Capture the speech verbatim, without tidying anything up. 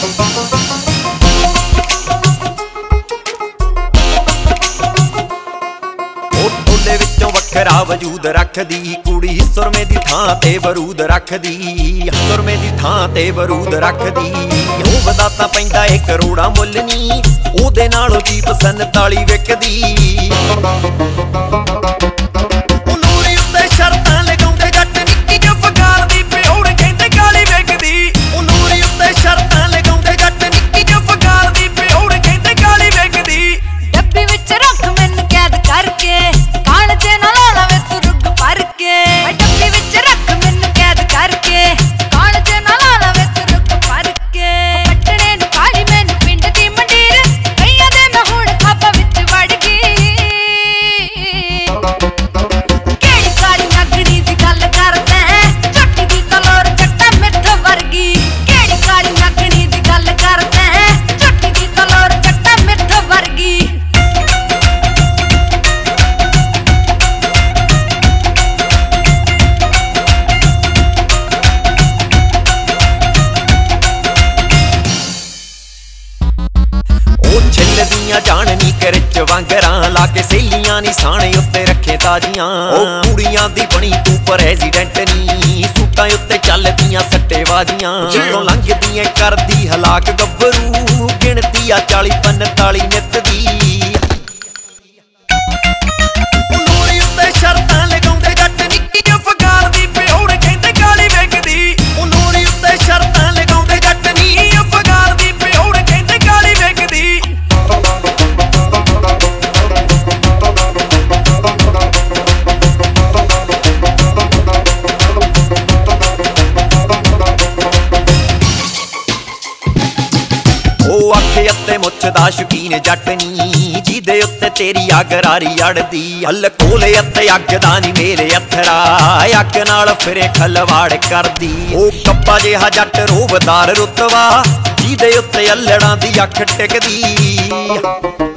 ਢੋਲੇ ਵਿੱਚੋਂ ਵੱਖਰਾ ਵਜੂਦ ਰੱਖਦੀ ਕੁੜੀ, ਸੁਰਮੇ ਦੀ ਥਾਂ ਤੇ ਬਰੂਦ ਰੱਖਦੀ, ਸੁਰਮੇ ਦੀ ਥਾਂ ਤੇ ਬਰੂਦ ਰੱਖਦੀ। ਉਹ ਵਧਾਤਾ ਪੈਂਦਾ ਏ ਕਰੋੜਾਂ ਮੁੱਲ ਨੀ, ਉਹਦੇ ਨਾਲੋਂ ਚੀਪ ਸੰਤਾਲੀ ਵਿਕਦੀ। ਨੂਰੀ ਉੱਤੇ ਸ਼ਰਤਾਂ ਲਗਾਉਂਦੇ ਜੱਟ ਨਿੱਕੀ ਜਿਹੀ ਫਗਾਰ ਦੀ ਪਿਓੜ ਕਹਿੰਦੇ ਕਾਲੀ ਵਿਕਦੀ। ਉਹ ਨੂਰੀ ਉੱਤੇ ਸ਼ਰਤਾਂ ਲਗਾਉਂਦੇ ਜੱਟ ਨਿੱਕੀ ਜਿਹੀ ਫਗਾਰ ਦੀ ਪਿਓੜ ਕਹਿੰਦੇ ਕਾਲੀ ਵਿਕਦੀ। ਡੱਬੀ ਵਿੱਚ ਰੱਖ ਮੈਨੂੰ ਕੈਦ ਕਰਕੇ, ਕਾਣ ਚ ਨਾ ਲਾ ਲਵੇ ਤੂੰ ਰੁੱਗ ਭਰ ਕੇ। ਡੱਬੀ ਵਿੱਚ ਰੱਖ ਮੈਨੂੰ ਕੈਦ ਕਰਕੇ, ਕਾਣ ਚ ਨਾ ਲਾ ਲਵੇ ਤੂੰ ਰੁੱਗ ਭਰ ਕੇ। ਕੱਟਣੇ ਨੂੰ ਕਾਲੀ ਮੈਨੂੰ ਪਿੰਡ ਦੀ ਮੰਡੀਰ, ਕਈਆਂ ਦੇ ਮੈਂ ਹੁਣ ਖਾਪਾ ਵਿੱਚ ਵੜ ਗਈ। ਕਿਹੜੀ ਕਾਲੀ ਨਾਗਣੀ ਦੀ ਗੱਲ ਕਰਦਾ, ਝੋਟੀ ਦੀ ਤਲੋਰ ਜੱਟਾ ਮਿੱਠ ਵਰਗੀ। ਕਿਹੜੀ ਕਾਲੀ ਨਾਗਣੀ ਦੀ ਗੱਲ ਕਰਦਾ, ਝੋਟੀ ਦੀ ਤਲੋਰ ਜੱਟਾ ਮਿੱਠ ਵਰਗੀ। ਛਿੱਲਦੀਆਂ ਜਾਣ ਨੀ ਕਰਚ ਵਾਂਗਰਾਂ, ਲਾ ਕੇ ਸਹੇਲੀਆਂ ਨੀ ਸਾਣੇ ਉੱਤੇ ਰੱਖੇ ਤਾਜੀਆਂ। ਉਹ ਕੁੜੀਆਂ ਦੀ ਬਣੀ ਤੂੰ ਪ੍ਰੈਜ਼ੀਡੈਂਟ ਨੀ, ਸੂਟਾਂ ਉੱਤੇ ਚੱਲਦੀਆਂ ਸੱਟੇਬਾਜ਼ੀਆਂ। ਜਦੋਂ ਲੰਘਦੀਆਂ ਕਰਦੀ ਹਲਾਕ ਗੱਭਰੂ, ਗਿਣਤੀ ਆ ਚਾਲੀ ਪੰਤਾਲੀ ਨਿੱਤ ਦੀ। ਨੂਰੀ ਉੱਤੇ ਸ਼ਰਤਾਂ ਲਗਾਉਂਦੇ ਜੱਟ ਨਿੱਕੀ ਜਿਹੀ ਫਗਾਰ ਦੀ ਪਿਓੜ ਕਹਿੰਦੇ ਕਾਲੀ ਵਿਕਦੀ। ਉਹ ਨੂਰੀ ਉੱਤੇ ਸ਼ਰਤਾਂ ਲਗਾਉਂਦੇ ਜੱਟ ਨੀ ਫਗਾਰ ਦੀ ਪਿਓੜ ਕਹਿੰਦੇ ਕਾਲੀ ਵਿਕਦੀ। ਉਹ ਅੱਖੇ ਉੱਤੇ ਮੁੱਛ ਦਾ ਸ਼ੌਕੀਨ ਜੱਟ ਨੀ, ਜਿਹਦੇ ਉੱਤੇ ਤੇਰੀ ਅੱਗ ਰਾਰੀ ਅੜਦੀ। ਹੱਲ ਕੋਲੇ ਉੱਤੇ ਅੱਗ ਦਾ ਨੀ ਮੇਰੇ ਅਥਰਾ, ਅੱਗ ਨਾਲ ਫਿਰੇ ਖਲਵਾੜ ਕਰਦੀ। ਉਹ ਕੱਪਾ ਜਿਹਾ ਜੱਟ ਰੋਬਦਾਰ ਰੁਤਬਾ, ਜਿਹਦੇ ਉੱਤੇ ਅਲੜਾਂ ਦੀ ਅੱਖ ਟਿਕਦੀ।